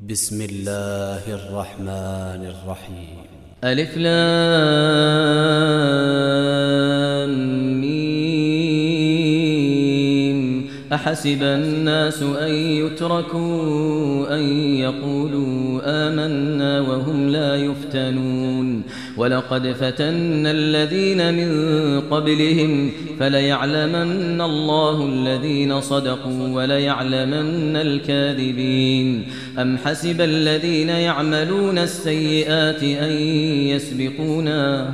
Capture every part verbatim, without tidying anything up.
بسم الله الرحمن الرحيم. ألف لام ميم. أحسب الناس أن يتركوا أن يقولوا آمنا وهم لا يفتنون ولقد فتنا الذين من قبلهم فليعلمن الله الذين صدقوا وليعلمن الكاذبين. أم حسب الذين يعملون السيئات أن يسبقونا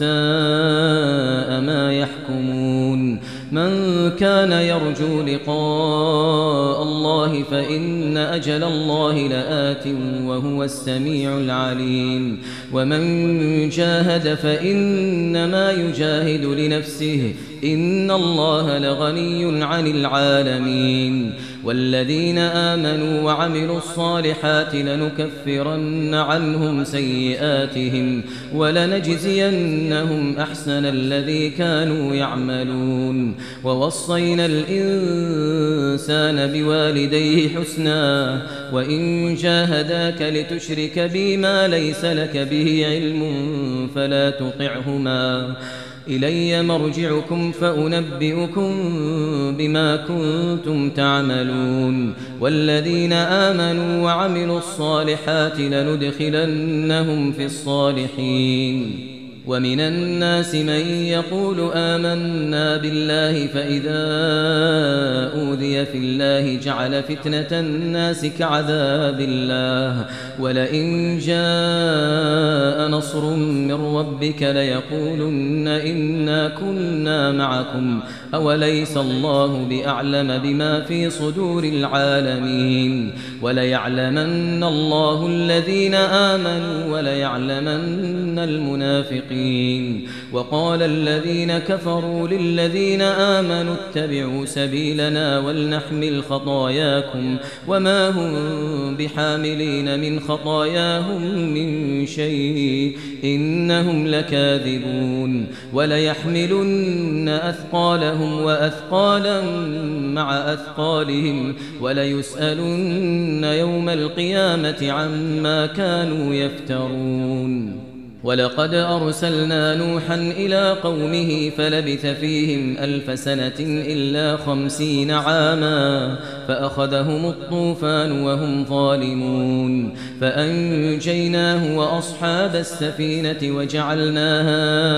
ساء ما يحكمون. من كان يرجو لقاء الله فإن أجل الله لآت وهو السميع العليم. ومن جاهد فإنما يجاهد لنفسه إن الله لغني عن العالمين. والذين آمنوا وعملوا الصالحات لنكفرن عنهم سيئاتهم ولنجزينهم أحسن الذي كانوا يعملون. ووصينا الإنسان بوالديه حسنا وإن جاهداك لتشرك بي ما ليس لك به علم فلا تطعهما إلي مرجعكم فأنبئكم بما كنتم تعملون. والذين آمنوا وعملوا الصالحات لندخلنهم في الصالحين. ومن الناس من يقول آمنا بالله فإذا أوذي في الله جعل فتنة الناس كعذاب الله ولئن جاء نصر من ربك ليقولن إنا كنا معكم أوليس الله بأعلم بما في صدور العالمين. وليعلمن الله الذين آمنوا وليعلمن المنافقين. وقال الذين كفروا للذين آمنوا اتبعوا سبيلنا ولنحمل خطاياكم وما هم بحاملين من خطاياهم من شيء إنهم لكاذبون. وليحملن أثقالهم وأثقالا مع أثقالهم وليسألن يوم القيامة عما كانوا يفترون. ولقد أرسلنا نوحا إلى قومه فلبث فيهم ألف سنة إلا خمسين عاما فأخذهم الطوفان وهم ظالمون فأنجيناه وأصحاب السفينة وجعلناها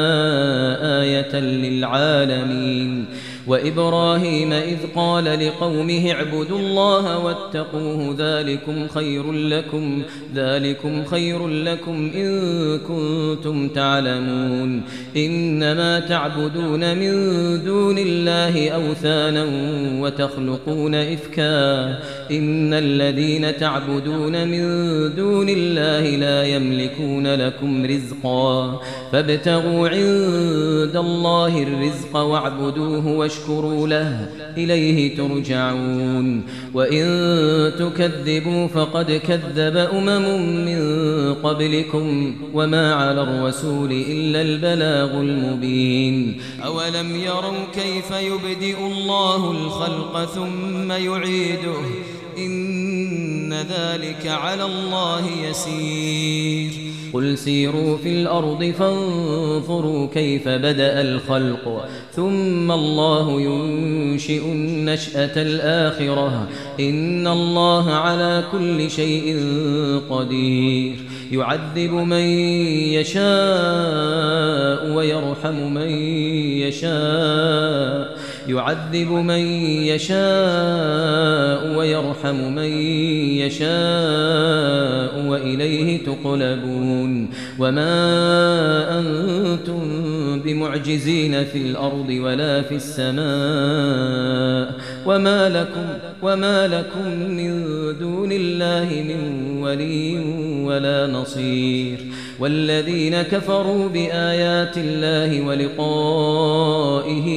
آية للعالمين. وإبراهيم إذ قال لقومه اعبدوا الله واتقوه ذلكم خير لكم ذلكم خير لكم إن كنتم تعلمون. إنما تعبدون من دون الله أوثانا وتخلقون إفكا إن الذين تعبدون من دون الله لا يملكون لكم رزقا فابتغوا عند الله الرزق واعبدوه واشكروا له إليه ترجعون. وإن تكذبوا فقد كذب أمم من قبلكم وما على الرسول إلا البلاغ المبين. أولم يروا كيف يبدئ الله الخلق ثم يعيده إن ذلك على الله يسير. قل سيروا في الأرض فانظروا كيف بدأ الخلق ثم الله ينشئ النشأة الآخرة إن الله على كل شيء قدير. يعذب من يشاء ويرحم من يشاء يعذب من يشاء ويرحم من يشاء وإليه تقلبون. وما أنتم بمعجزين في الأرض ولا في السماء وما لكم وما لكم من دون الله من ولي ولا نصير. والذين كفروا بآيات الله ولقائه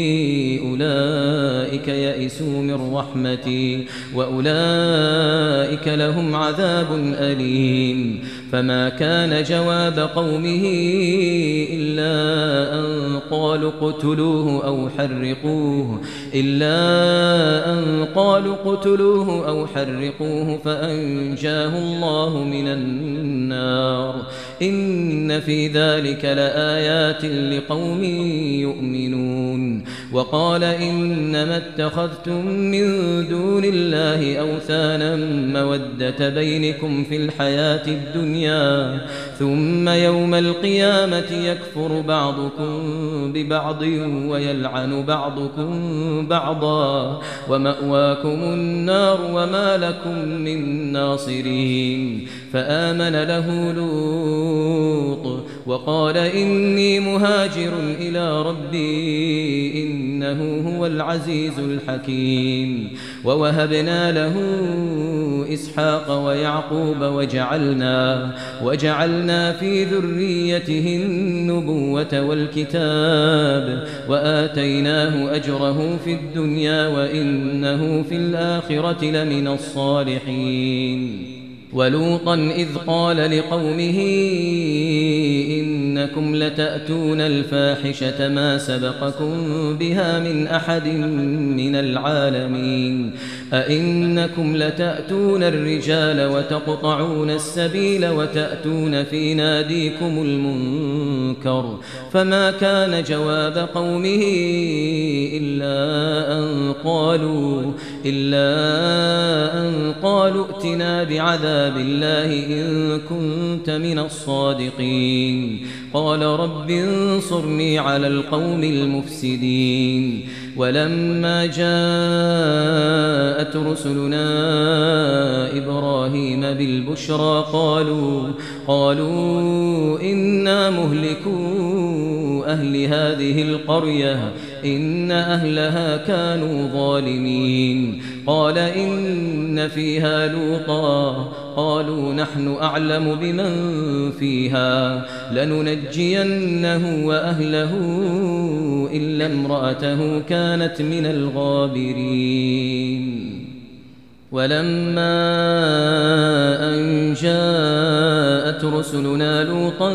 أولئك يئسوا من رحمتي وأولئك لهم عذاب أليم. فما كان جواب قومه إلا أن قالوا اقتلوه أو حرقوه إلا أن قالوا اقتلوه أو حرقوه فأنجاه الله من النار إن في ذلك لآيات لقوم يؤمنون وقال إنما اتخذتم من دون الله أوثانا مودة بينكم في الحياة الدنيا ثم يوم القيامة يكفر بعضكم ببعض ويلعن بعضكم بعضا ومأواكم النار وما لكم من ناصرين فآمن له لوط وقال إني مهاجر إلى ربي إنه هو العزيز الحكيم ووهبنا له إسحاق ويعقوب وجعلنا وجعلنا في ذريته النبوة والكتاب وآتيناه أجره في الدنيا وإنه في الآخرة لمن الصالحين ولوطا إذ قال لقومه إنكم لتأتون الفاحشة ما سبقكم بها من أحد من العالمين أئنكم لتأتون الرجال وتقطعون السبيل وتأتون في ناديكم المنكر فما كان جواب قومه إلا أن قالوا إلا أن قالوا ائتنا بعذاب الله إن كنت من الصادقين قال رب انصرني على القوم المفسدين ولما جاءت رسلنا إبراهيم بالبشرى قالوا قالوا إنا مهلكو أهل هذه القرية إن أهلها كانوا ظالمين قال إن فيها لوطا قالوا نحن أعلم بمن فيها لننجينه وأهله إلا امرأته كانت من الغابرين ولما أن جاءت رسلنا لوطا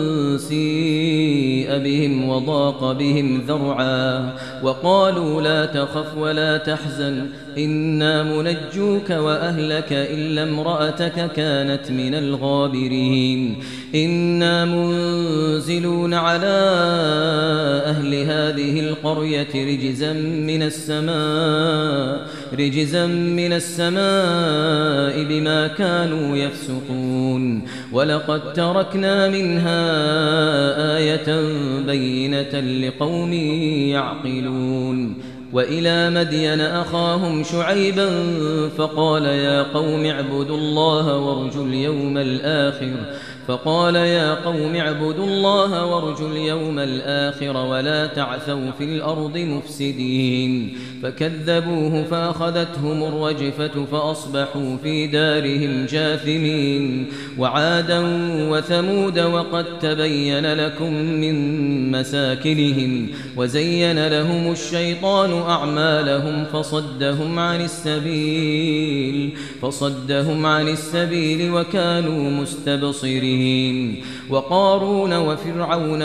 سيء بهم وضاق بهم ذرعا وقالوا لا تخف ولا تحزن إنا منجوك وأهلك إلا امرأتك كانت من الغابرين إنا منزلون على أهل هذه القرية رجزا من السماء رجزا من السماء بما كانوا يفسقون ولقد تركنا منها آية بينة لقوم يعقلون وإلى مدين أخاهم شعيبا فقال يا قوم اعبدوا الله وارجوا اليوم الآخر فقال يا قوم اعبدوا الله وارجوا اليوم الآخر ولا تعثوا في الأرض مفسدين فكذبوه فأخذتهم الرجفة فأصبحوا في دارهم جاثمين وعادا وثمود وقد تبين لكم من مساكنهم وزين لهم الشيطان أعمالهم فصدهم عن السبيل فصدهم عن السبيل وكانوا مستبصرين وقارون وفرعون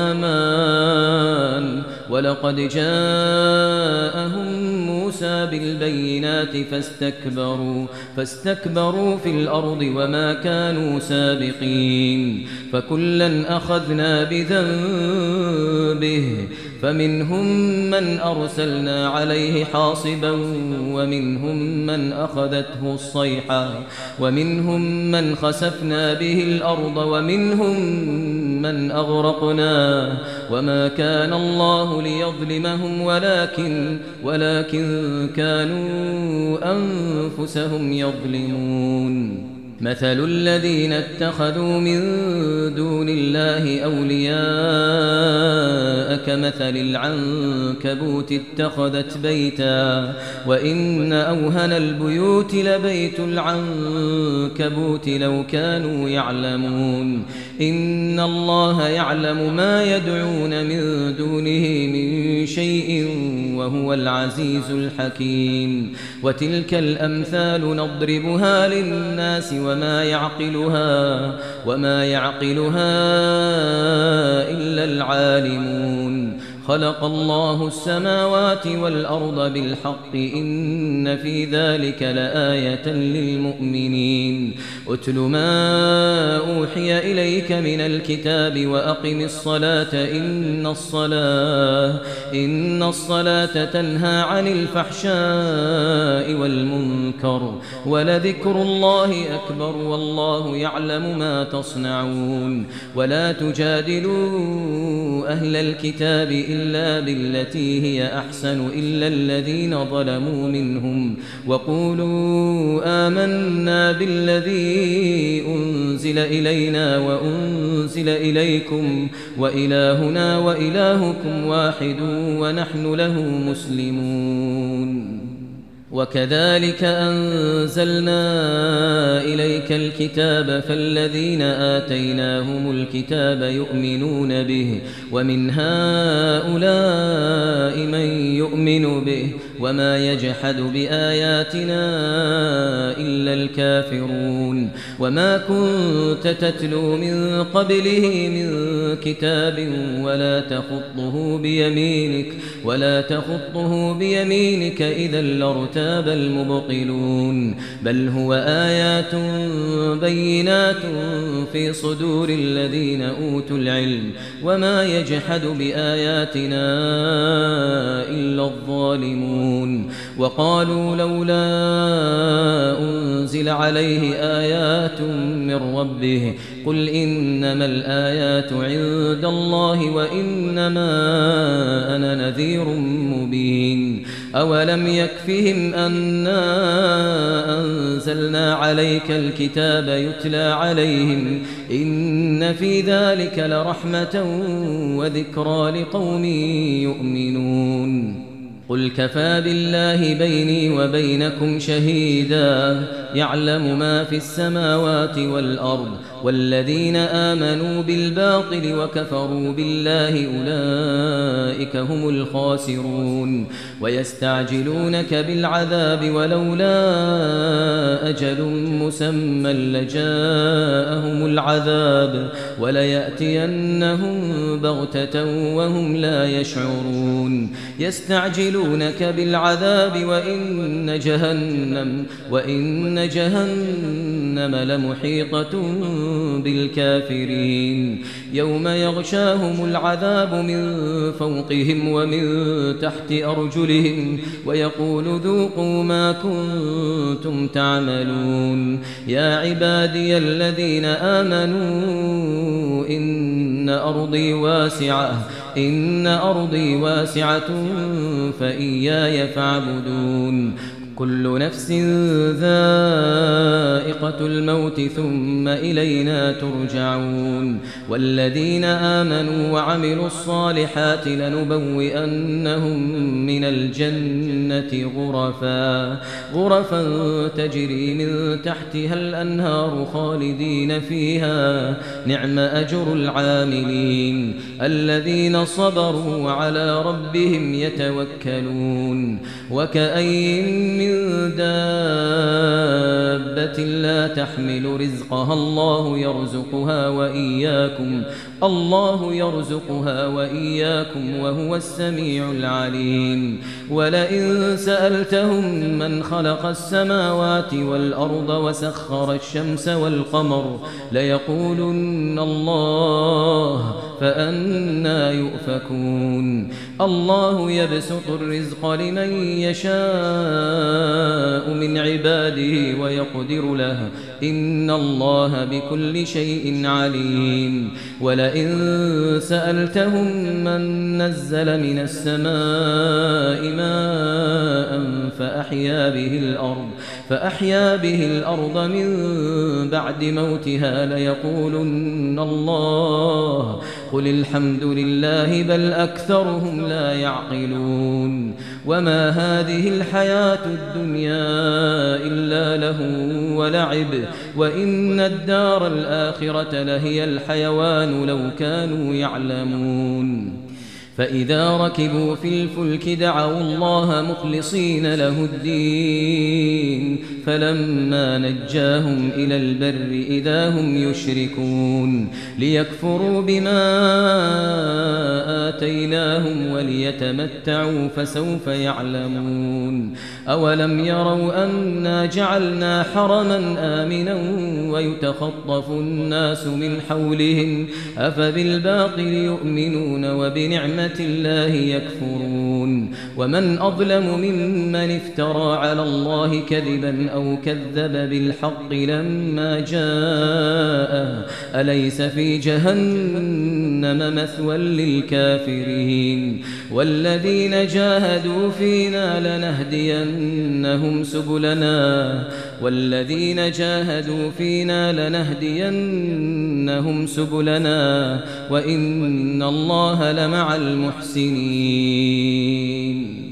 وهامان ولقد جاءهم موسى بالبينات فاستكبروا فاستكبروا في الأرض وما كانوا سابقين فكلا أخذنا بذنبه فمنهم من أرسلنا عليه حاصبا ومنهم من أخذته الصيحة ومنهم من خسفنا به الأرض ومنهم من أغرقنا وما كان الله ليظلمهم ولكن ولكن كانوا أنفسهم يظلمون مثل الذين اتخذوا من دون الله أولياء كمثل العنكبوت اتخذت بيتا وإن أوهن البيوت لبيت العنكبوت لو كانوا يعلمون إن الله يعلم ما يدعون من دونه من شيء وهو العزيز الحكيم وتلك الأمثال نضربها للناس وما يعقلها وما يعقلها إلا العالمون خلق الله السماوات والأرض بالحق إن في ذلك لآية للمؤمنين أتل ما أوحي إليك من الكتاب وأقم الصلاة إن الصلاة إن الصلاة تنهى عن الفحشاء والمنكر ولذكر الله أكبر والله يعلم ما تصنعون ولا تجادلوا أهل الكتاب إلا بالتي هي أحسن إلا الذين ظلموا منهم وقولوا آمنا بالذي أنزل إلينا وأنزل إليكم وإلهنا وإلهكم واحد ونحن له مسلمون وكذلك أنزلنا إليك الكتاب فالذين آتيناهم الكتاب يؤمنون به ومن هؤلاء من يؤمن به وما يجحد بآياتنا إلا الكافرون وما كنت تتلو من قبله من كتاب ولا تخطه بيمينك ولا تخطه بيمينك إذا لارتاب المبطلون بل هو آيات بينات في صدور الذين أوتوا العلم وما يجحد بآياتنا إلا الظالمون وقالوا لولا أنزل عليه آيات من ربه قل إنما الآيات عند الله وإنما أنا نذير مبين أولم يكفهم أنا أنزلنا عليك الكتاب يتلى عليهم إن في ذلك لرحمة وذكرى لقوم يؤمنون قل كفى بالله بيني وبينكم شهيدا يعلم ما في السماوات والأرض والذين آمنوا بالباطل وكفروا بالله أولئك هم الخاسرون ويستعجلونك بالعذاب ولولا أجل مسمى لجاءهم العذاب وليأتينهم بغتة وهم لا يشعرون يستعجلونك بالعذاب وإن جهنم وإن جهنم لمحيطة بالكافرين يوم يغشاهم العذاب من فوقهم ومن تحت أرجلهم ويقول ذوقوا ما كنتم تعملون يا عبادي الذين آمنوا إن أرضي واسعة إن أرضي واسعة فإياي فاعبدون كل نفس ذائقة الموت ثم إلينا ترجعون والذين آمنوا وعملوا الصالحات لنبوئنهم من الجنة غرفا غرفا تجري من تحتها الأنهار خالدين فيها نعم أجر العاملين الذين صبروا وعلى ربهم يتوكلون وكأين من دابة لا تحمل رزقها الله يرزقها وإياكم الله يرزقها وإياكم وهو السميع العليم ولئن سألتهم من خلق السماوات والأرض وسخر الشمس والقمر ليقولن الله فأنى يؤفكون الله يبسط الرزق لمن يشاء من عباده ويقدر له إن الله بكل شيء عليم ولئن سألتهم من نزل من السماء ماء فأحيا به الأرض فأحيا به الأرض من بعد موتها ليقولن الله قل الحمد لله بل أكثرهم لا يعقلون وما هذه الحياة الدنيا إلا لهو ولعب وإن الدار الآخرة لهي الحيوان لو كانوا يعلمون فإذا ركبوا في الفلك دعوا الله مخلصين له الدين فلما نجاهم إلى البر إذا هم يشركون ليكفروا بما آتيناهم وليتمتعوا فسوف يعلمون أولم يروا أنا جعلنا حرما آمنا ويتخطف الناس من حولهم أفبالباطل يؤمنون وبنعمة الله يكفرون ومن أظلم ممن افترى على الله كذبا أو كذب بالحق لما جاءه أليس في جهنم مثوى للكافرين والذين جاهدوا فينا لنهدينهم سبلنا والذين جاهدوا فينا لنهدينهم سبلنا وإن الله لمع المحسنين